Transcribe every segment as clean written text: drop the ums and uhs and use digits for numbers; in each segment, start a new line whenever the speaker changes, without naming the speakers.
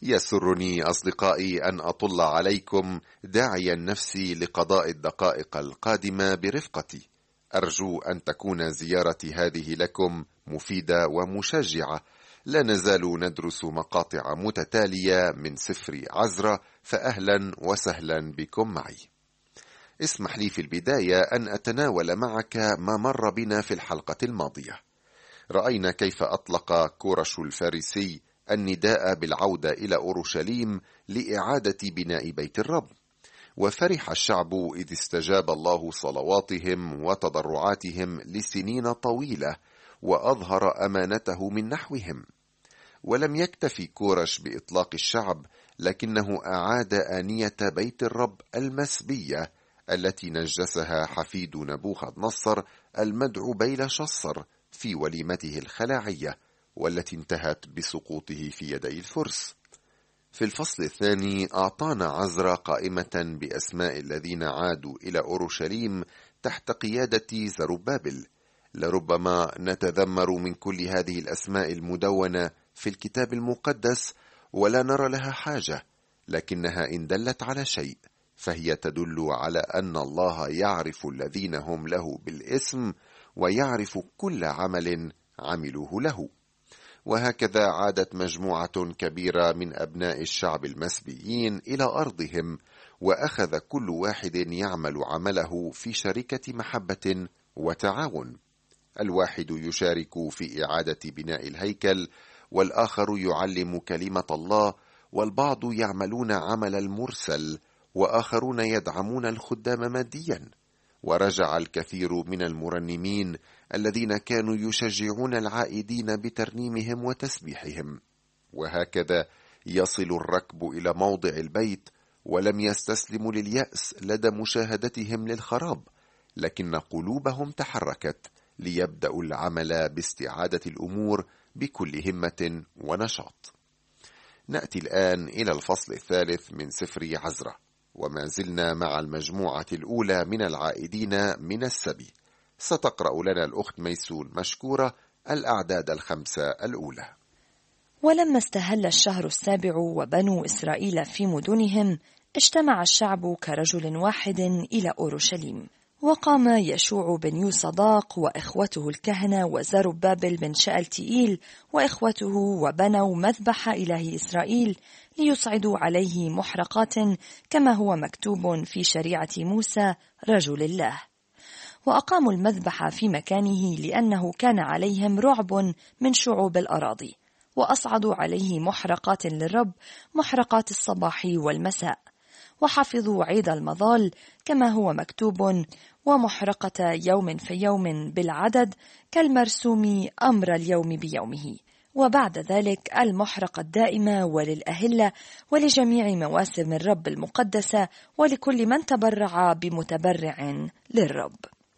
يسرني أصدقائي أن أطل عليكم داعيا نفسي لقضاء الدقائق القادمة برفقتي. أرجو أن تكون زيارتي هذه لكم مفيدة ومشجعة. لا نزال ندرس مقاطع متتالية من سفر عزرا، فأهلا وسهلا بكم معي. اسمح لي في البداية أن أتناول معك ما مر بنا في الحلقة الماضية. رأينا كيف أطلق كورش الفارسي النداء بالعودة إلى أورشليم لإعادة بناء بيت الرب، وفرح الشعب إذ استجاب الله صلواتهم وتضرعاتهم لسنين طويلة وأظهر أمانته من نحوهم. ولم يكتفي كورش بإطلاق الشعب، لكنه أعاد آنية بيت الرب المسبية التي نجسها حفيد نبوخذ نصر المدعو بيلشصر في وليمته الخلاعية، والتي انتهت بسقوطه في يدي الفرس. في الفصل الثاني أعطانا عزرا قائمة بأسماء الذين عادوا إلى أورشليم تحت قيادة زربابل. لربما نتذمر من كل هذه الأسماء المدونة في الكتاب المقدس ولا نرى لها حاجة، لكنها إن دلت على شيء فهي تدل على أن الله يعرف الذين هم له بالاسم، ويعرف كل عمل عملوه له. وهكذا عادت مجموعة كبيرة من أبناء الشعب المسبيين إلى أرضهم، وأخذ كل واحد يعمل عمله في شركة محبة وتعاون. الواحد يشارك في إعادة بناء الهيكل، والآخر يعلم كلمة الله، والبعض يعملون عمل المرسل، وآخرون يدعمون الخدام ماديا. ورجع الكثير من المرنمين الذين كانوا يشجعون العائدين بترنيمهم وتسبيحهم. وهكذا يصل الركب إلى موضع البيت، ولم يستسلموا لليأس لدى مشاهدتهم للخراب، لكن قلوبهم تحركت ليبدأوا العمل باستعادة الأمور بكل همة ونشاط. نأتي الآن إلى الفصل الثالث من سفر عزرا، وما زلنا مع المجموعة الأولى من العائدين من السبي. ستقرأ لنا الأخت ميسون مشكورة الأعداد 5 الأولى.
ولما استهل الشهر 7 وبنو إسرائيل في مدنهم، اجتمع الشعب كرجل واحد إلى أورشليم. وقام يشوع بن يوصداق وإخوته الكهنة وزربابل بن شألتئيل وإخوته، وبنوا مذبح إله إسرائيل ليصعدوا عليه محرقات كما هو مكتوب في شريعة موسى رجل الله. وأقاموا المذبح في مكانه لأنه كان عليهم رعب من شعوب الأراضي، وأصعدوا عليه محرقات للرب، محرقات الصباح والمساء. وحفظوا عيد المظال كما هو مكتوب، ومحرقة يوم في يوم بالعدد كالمرسوم أمر اليوم بيومه. وبعد ذلك المحرقة الدائمة وللأهلة ولجميع مواسم الرب المقدسة ولكل من تبرع بمتبرع للرب.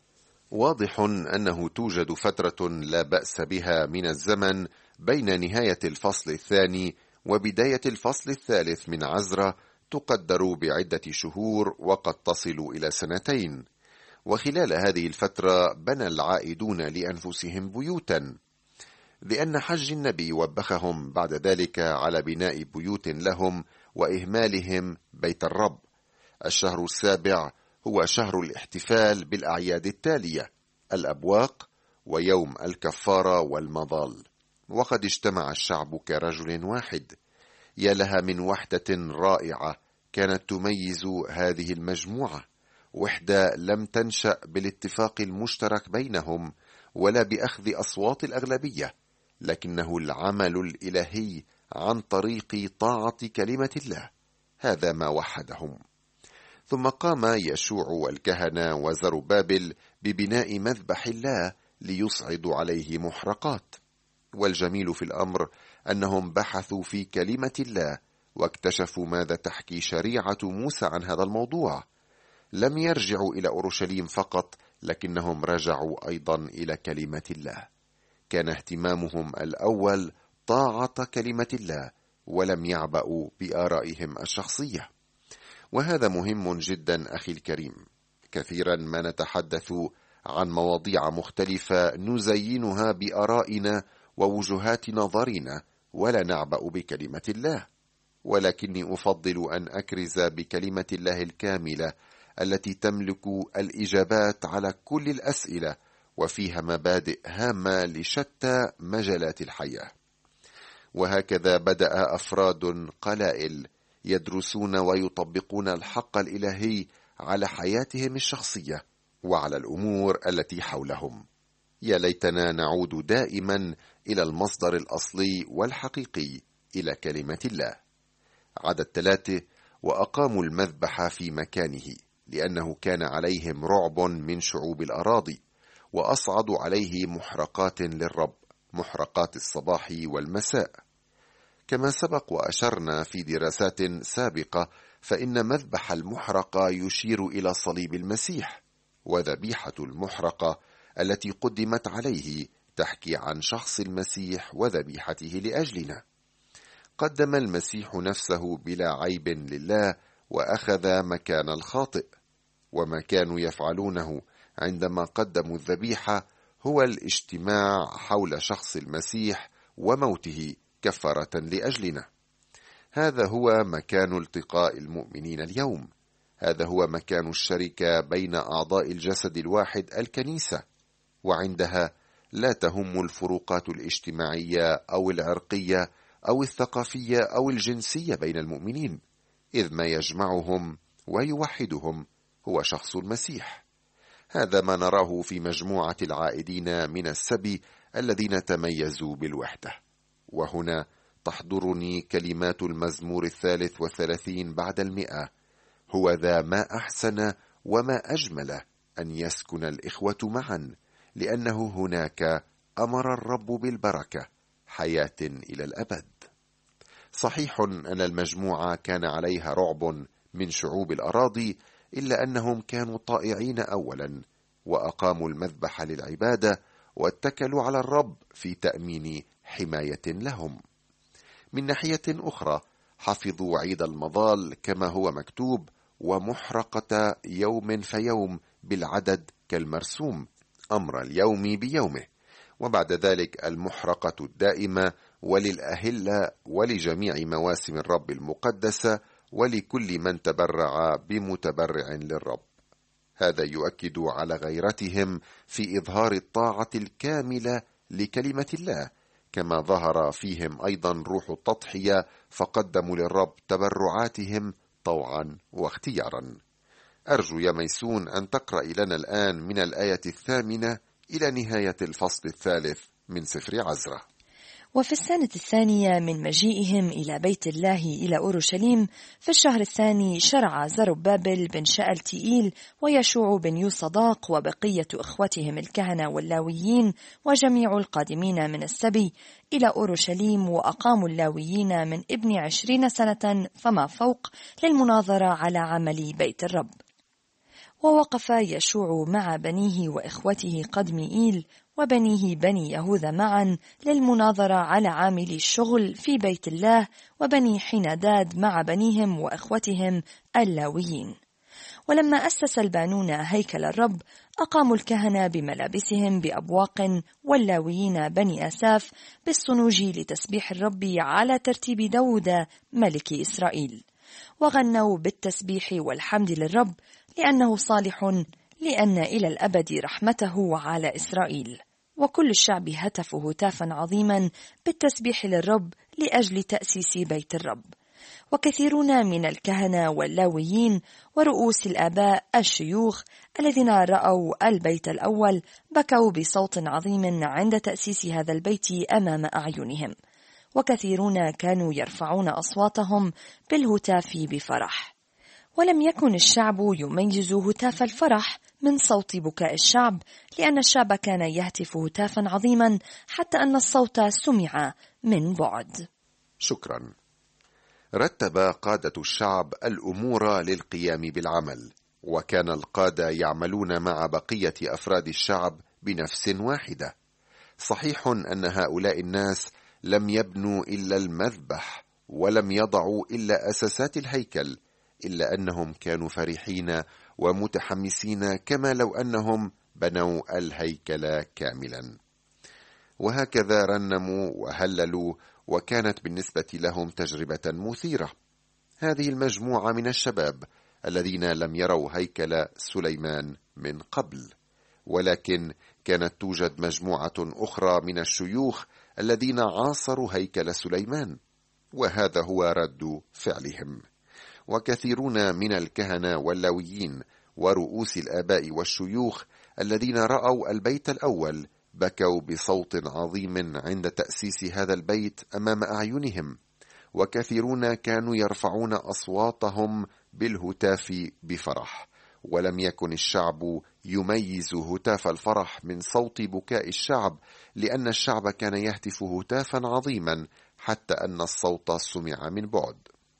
واضح أنه توجد فترة لا بأس بها من الزمن بين نهاية الفصل الثاني وبداية الفصل الثالث من عزرا، تقدر بعدة شهور وقد تصل إلى 2 سنين. وخلال هذه الفترة بنى العائدون لأنفسهم بيوتا، لأن حج النبي وبخهم بعد ذلك على بناء بيوت لهم وإهمالهم بيت الرب. الشهر 7 هو شهر الاحتفال بالأعياد التالية: الأبواق ويوم الكفارة والمظال. وقد اجتمع الشعب كرجل واحد. يا لها من وحدة رائعة كانت تميز هذه المجموعة، وحدة لم تنشأ بالاتفاق المشترك بينهم ولا بأخذ أصوات الأغلبية، لكنه العمل الإلهي عن طريق طاعة كلمة الله. هذا ما وحدهم. ثم قام يشوع والكهنة وزربابل ببناء مذبح الله ليصعدوا عليه محرقات. والجميل في الأمر أنهم بحثوا في كلمة الله واكتشفوا ماذا تحكي شريعة موسى عن هذا الموضوع. لم يرجعوا إلى أورشليم فقط، لكنهم رجعوا أيضا إلى كلمة الله. كان اهتمامهم الأول طاعة كلمة الله، ولم يعبأوا بآرائهم الشخصية. وهذا مهم جدا أخي الكريم. كثيرا ما نتحدث عن مواضيع مختلفة نزينها بآرائنا ووجهات نظرنا، ولا نعبأ بكلمة الله. ولكني أفضل أن أكرز بكلمة الله الكاملة التي تملك الإجابات على كل الأسئلة، وفيها مبادئ هامة لشتى مجالات الحياة. وهكذا بدأ أفراد قلائل يدرسون ويطبقون الحق الإلهي على حياتهم الشخصية وعلى الأمور التي حولهم. يا ليتنا نعود دائما إلى المصدر الأصلي والحقيقي، إلى كلمة الله. عدد 3: وأقاموا المذبح في مكانه، لأنه كان عليهم رعب من شعوب الأراضي، وأصعدوا عليه محرقات للرب، محرقات الصباح والمساء. كما سبق وأشرنا في دراسات سابقة، فإن مذبح المحرقة يشير إلى صليب المسيح، وذبيحة المحرقة التي قدمت عليه تحكي عن شخص المسيح وذبيحته لأجلنا. قدم المسيح نفسه بلا عيب لله، وأخذ مكان الخاطئ. وما كانوا يفعلونه عندما قدموا الذبيحة هو الاجتماع حول شخص المسيح وموته كفارة لأجلنا. هذا هو مكان التقاء المؤمنين اليوم. هذا هو مكان الشركة بين أعضاء الجسد الواحد، الكنيسة. وعندها لا تهم الفروقات الاجتماعية أو العرقية أو الثقافية أو الجنسية بين المؤمنين، إذ ما يجمعهم ويوحدهم هو شخص المسيح. هذا ما نراه في مجموعة العائدين من السبي الذين تميزوا بالوحدة. وهنا تحضرني كلمات المزمور 33 بعد 100: هو ذا ما أحسن وما أجمل أن يسكن الإخوة معا، لأنه هناك أمر الرب بالبركة، حياة إلى الأبد. صحيح أن المجموعة كان عليها رعب من شعوب الأراضي، إلا أنهم كانوا طائعين أولا، وأقاموا المذبح للعبادة، واتكلوا على الرب في تأمين حماية لهم. من ناحية أخرى حفظوا عيد المظال كما هو مكتوب: ومحرقة يوم فيوم بالعدد كالمرسوم، أمر اليوم بيومه. وبعد ذلك المحرقة الدائمة، وللأهلة، ولجميع مواسم الرب المقدسة، ولكل من تبرع بمتبرع للرب. هذا يؤكد على غيرتهم في إظهار الطاعة الكاملة لكلمة الله، كما ظهر فيهم أيضا روح التضحية، فقدموا للرب تبرعاتهم طوعا واختيارا. أرجو يا ميسون أن تقرأ لنا الآن من الآية 8 إلى نهاية الفصل 3 من سفر عزرا.
وفي السنة 2 من مجيئهم إلى بيت الله إلى أورشليم، في الشهر 2 شرع زربابل بن شألتئيل ويشوع بن يوصداق وبقية إخوتهم الكهنة واللاويين وجميع القادمين من السبي إلى أورشليم، وأقاموا اللاويين من ابن 20 سنة فما فوق للمناظرة على عمل بيت الرب. ووقف يشوع مع بنيه وإخوته قدمئيل وبنيه بني يهوذا معا للمناظرة على عامل الشغل في بيت الله، وبني حيناداد مع بنيهم وإخوتهم اللاويين. ولما أسس البانون هيكل الرب، أقاموا الكهنة بملابسهم بأبواق، واللاويين بني آساف بالصنوج لتسبيح الرب على ترتيب داود ملك إسرائيل. وغنوا بالتسبيح والحمد للرب، لأنه صالح، لأن إلى الأبد رحمته على إسرائيل. وكل الشعب هتفوا هتافا عظيما بالتسبيح للرب لأجل تأسيس بيت الرب. وكثيرون من الكهنة واللاويين ورؤوس الآباء الشيوخ الذين رأوا البيت الأول بكوا بصوت عظيم عند تأسيس هذا البيت أمام أعينهم، وكثيرون كانوا يرفعون أصواتهم بالهتاف بفرح. ولم يكن الشعب يميز هتاف الفرح من صوت بكاء الشعب، لأن الشعب كان يهتف هتافا عظيما حتى أن الصوت سمع من بعد.
شكرا. رتب قادة الشعب الأمور للقيام بالعمل، وكان القادة يعملون مع بقية أفراد الشعب بنفس واحدة. صحيح أن هؤلاء الناس لم يبنوا إلا المذبح، ولم يضعوا إلا أساسات الهيكل، إلا أنهم كانوا فرحين ومتحمسين كما لو أنهم بنوا الهيكل كاملا. وهكذا رنموا وهللوا، وكانت بالنسبة لهم تجربة مثيرة. هذه المجموعة من الشباب الذين لم يروا هيكل سليمان من قبل، ولكن كانت توجد مجموعة أخرى من الشيوخ الذين عاصروا هيكل سليمان، وهذا هو رد فعلهم. وكثيرون من الكهنة واللويين ورؤوس الآباء والشيوخ الذين رأوا البيت الأول بكوا بصوت عظيم عند تأسيس هذا البيت أمام أعينهم، وكثيرون كانوا يرفعون أصواتهم بالهتاف بفرح، ولم يكن الشعب يميز هتاف الفرح من صوت بكاء الشعب، لأن الشعب كان يهتف هتافا عظيما حتى أن الصوت سمع من بعد.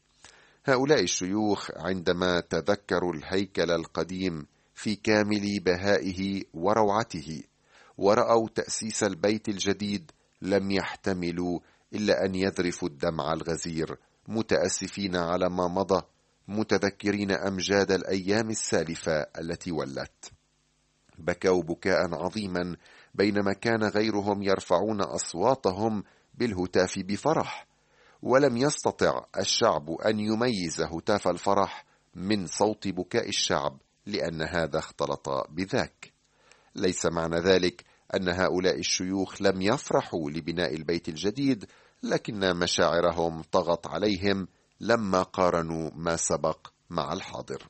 هؤلاء الشيوخ عندما تذكروا الهيكل القديم في كامل بهائه وروعته ورأوا تأسيس البيت الجديد لم يحتملوا إلا أن يذرفوا الدمع الغزير، متأسفين على ما مضى، متذكرين أمجاد الأيام السالفة التي ولت. بكوا بكاء عظيما بينما كان غيرهم يرفعون أصواتهم بالهتاف بفرح، ولم يستطع الشعب أن يميز هتاف الفرح من صوت بكاء الشعب، لأن هذا اختلط بذاك. ليس معنى ذلك أن هؤلاء الشيوخ لم يفرحوا لبناء البيت الجديد، لكن مشاعرهم طغت عليهم لما قارنوا ما سبق مع الحاضر.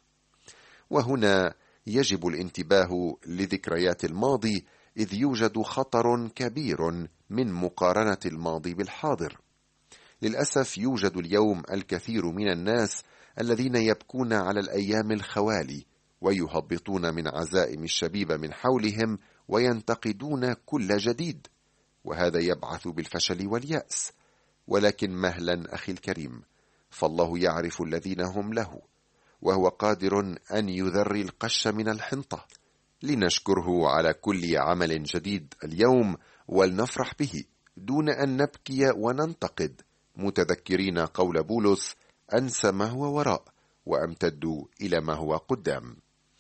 وهنا يجب الانتباه لذكريات الماضي، إذ يوجد خطر كبير من مقارنة الماضي بالحاضر. للأسف يوجد اليوم الكثير من الناس الذين يبكون على الأيام الخوالي، ويهبطون من عزائم الشبيب من حولهم، وينتقدون كل جديد، وهذا يبعث بالفشل واليأس. ولكن مهلا أخي الكريم، فالله يعرف الذين هم له، وهو قادر أن يذري القش من الحنطة. لنشكره على كل عمل جديد اليوم ولنفرح به دون أن نبكي وننتقد، متذكرين قول بولس: أنسى ما هو وراء وأمتد إلى ما هو قدام.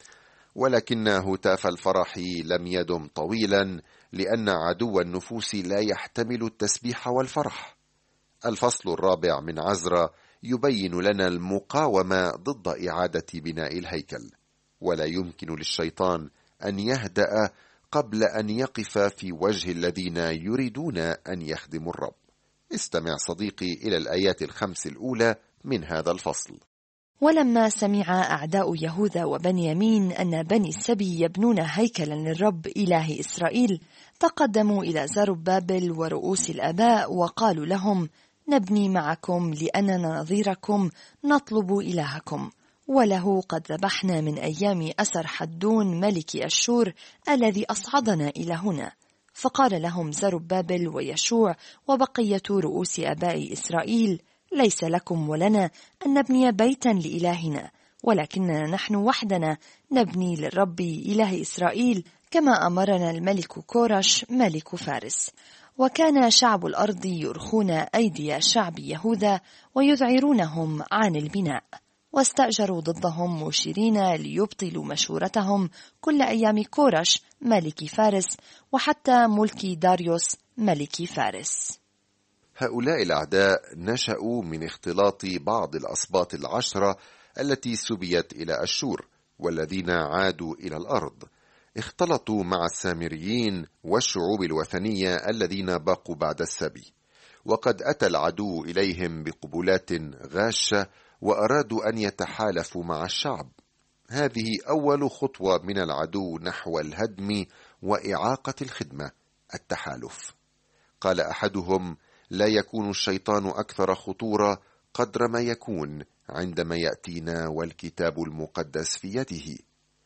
ولكن هتاف الفرح لم يدم طويلا، لأن عدو النفوس لا يحتمل التسبيح والفرح. الفصل 4 من عزرا يبين لنا المقاومة ضد إعادة بناء الهيكل، ولا يمكن للشيطان أن يهدأ قبل أن يقف في وجه الذين يريدون أن يخدموا الرب. استمع صديقي إلى الآيات 5 الأولى من هذا الفصل.
ولما سمع أعداء يهوذا وبنيامين أن بني السبي يبنون هيكلا للرب إله إسرائيل، تقدموا إلى زربابل ورؤوس الآباء وقالوا لهم: نبني معكم، لأننا نظيركم نطلب إلهكم، وله قد ذبحنا من أيام أسر حدون ملك أشور الذي أصعدنا إلى هنا. فقال لهم زربابل ويشوع وبقية رؤوس آباء إسرائيل: ليس لكم ولنا أن نبني بيتا لإلهنا، ولكننا نحن وحدنا نبني للرب إله إسرائيل، كما أمرنا الملك كورش ملك فارس. وكان شعب الأرض يرخون أيدي شعب يهوذا ويذعرونهم عن البناء، واستأجروا ضدهم مشيرين ليبطلوا مشورتهم كل أيام كورش ملك فارس وحتى ملك داريوس ملك فارس.
هؤلاء الأعداء نشأوا من اختلاط بعض الأسباط 10 التي سبيت إلى أشور والذين عادوا إلى الأرض، اختلطوا مع السامريين والشعوب الوثنية الذين بقوا بعد السبي، وقد أتى العدو إليهم بقبلات غاشة وأرادوا أن يتحالفوا مع الشعب. هذه أول خطوة من العدو نحو الهدم وإعاقة الخدمة، التحالف. قال أحدهم: لا يكون الشيطان أكثر خطورة قدر ما يكون عندما يأتينا والكتاب المقدس في يده.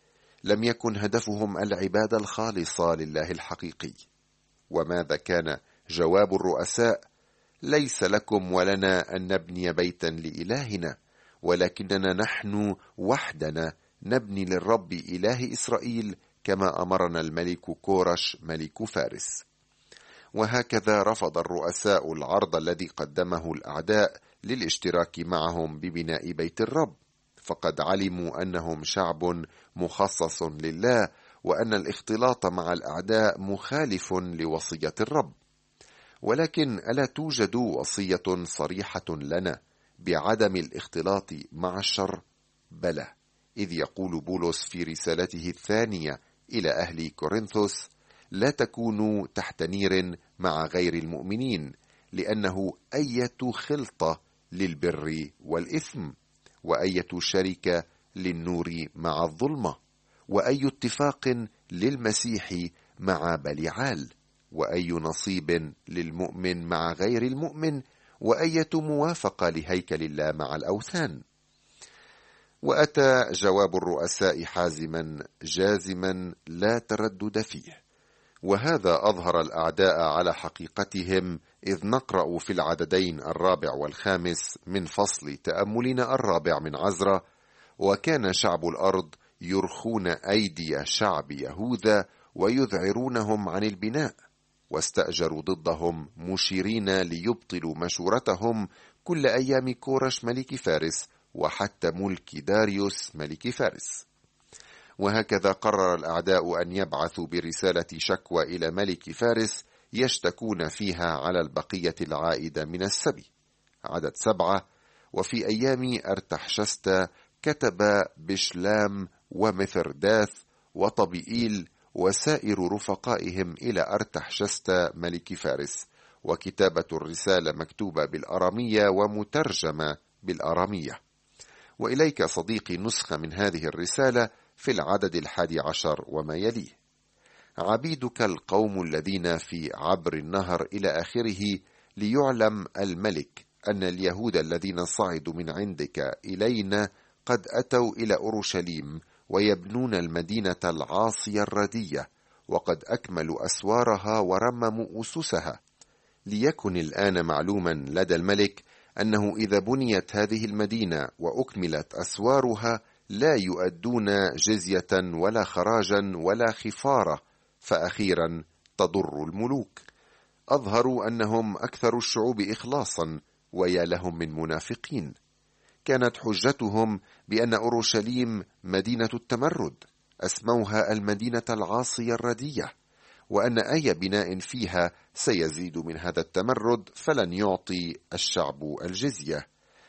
لم يكن هدفهم العبادة الخالصة لله الحقيقي. وماذا كان جواب الرؤساء؟ ليس لكم ولنا أن نبني بيتا لإلهنا، ولكننا نحن وحدنا نبني للرب إله إسرائيل، كما أمرنا الملك كورش ملك فارس. وهكذا رفض الرؤساء العرض الذي قدمه الأعداء للاشتراك معهم ببناء بيت الرب، فقد علموا أنهم شعب مخصص لله، وأن الاختلاط مع الأعداء مخالف لوصية الرب. ولكن ألا توجد وصية صريحة لنا بعدم الاختلاط مع الشر؟ بلى، إذ يقول بولس في رسالته الثانية إلى أهل كورنثوس: لا تكونوا تحت نير مع غير المؤمنين، لأنه أية خلطة للبر والإثم، وأية شركة للنور مع الظلمة، وأي اتفاق للمسيح مع بليعال، وأي نصيب للمؤمن مع غير المؤمن، وأية موافقة لهيكل الله مع الأوثان. وأتى جواب الرؤساء حازما جازما لا تردد فيه، وهذا أظهر الأعداء على حقيقتهم، إذ نقرأ في العددين 4 و5 من فصل تأملنا 4 من عزرا: وكان شعب الأرض يرخون أيدي شعب يهوذا ويذعرونهم عن البناء، واستأجروا ضدهم مشيرين ليبطلوا مشورتهم كل أيام كورش ملك فارس وحتى ملك داريوس ملك فارس. وهكذا قرر الأعداء أن يبعثوا برسالة شكوى إلى ملك فارس يشتكون فيها على البقية العائدة من السبي. عدد 7: وفي أيام أرتحشست كتب بشلام ومثرداث وطبيئيل وسائر رفقائهم إلى أرتحشست ملك فارس، وكتابة الرسالة مكتوبة بالأرامية ومترجمة بالأرامية. وإليك صديقي نسخة من هذه الرسالة في العدد 11 وما يليه: عبيدك القوم الذين في عبر النهر إلى آخره، ليعلم الملك أن اليهود الذين صعدوا من عندك إلينا قد أتوا إلى أورشليم ويبنون المدينة العاصية الردية، وقد أكملوا أسوارها ورمموا أسسها. ليكن الآن معلوما لدى الملك أنه إذا بنيت هذه المدينة وأكملت أسوارها لا يؤدون جزية ولا خراجا ولا خفارة، فأخيرا تضر الملوك. أظهروا أنهم أكثر الشعوب إخلاصا، ويا لهم من منافقين. كانت حجتهم بأن أورشليم مدينة التمرد، أسموها المدينة العاصية الردية، وأن أي بناء فيها سيزيد من هذا التمرد فلن يعطي الشعب الجزية.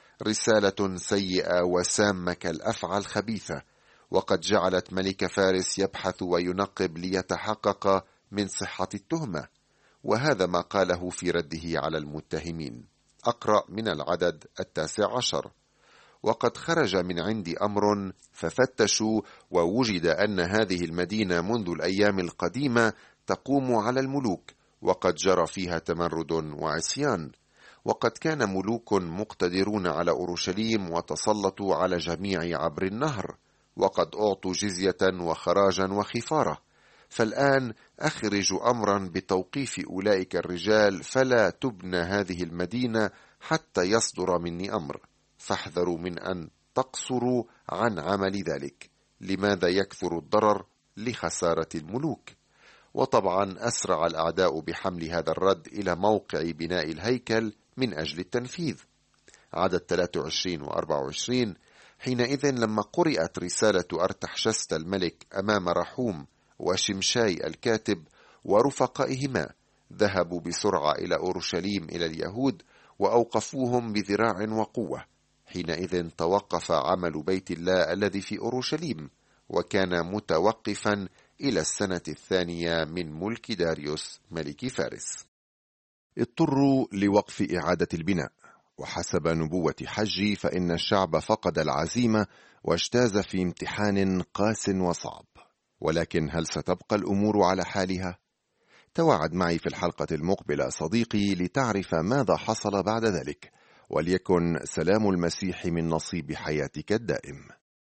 رسالة سيئة وسامة كالأفعى الخبيثة، وقد جعلت ملك فارس يبحث وينقب ليتحقق من صحة التهمة، وهذا ما قاله في رده على المتهمين. أقرأ من العدد 19: وقد خرج من عندي أمر ففتشوا، ووجد أن هذه المدينة منذ الأيام القديمة تقوم على الملوك، وقد جرى فيها تمرد وعصيان، وقد كان ملوك مقتدرون على أورشليم وتسلطوا على جميع عبر النهر، وقد أعطوا جزية وخراجا وخفارة. فالآن أخرج أمرا بتوقيف أولئك الرجال، فلا تبنى هذه المدينة حتى يصدر مني أمر، فاحذروا من أن تقصروا عن عمل ذلك. لماذا يكثر الضرر؟ لخسارة الملوك. وطبعا أسرع الأعداء بحمل هذا الرد إلى موقع بناء الهيكل من أجل التنفيذ. عدد 23 و24: حينئذ لما قرأت رسالة أرتحشست الملك أمام رحوم وشمشاي الكاتب ورفقائهما، ذهبوا بسرعة إلى أورشليم إلى اليهود وأوقفوهم بذراع وقوة. حينئذ توقف عمل بيت الله الذي في أورشليم، وكان متوقفا إلى السنة 2 من ملك داريوس ملك فارس.
اضطروا لوقف إعادة البناء، وحسب نبوة حج فإن الشعب فقد العزيمة واجتاز في امتحان قاس وصعب. ولكن هل ستبقى الأمور على حالها؟ توعد معي في الحلقة المقبلة صديقي لتعرف ماذا حصل بعد ذلك، وليكن سلام المسيح من نصيب حياتك الدائم.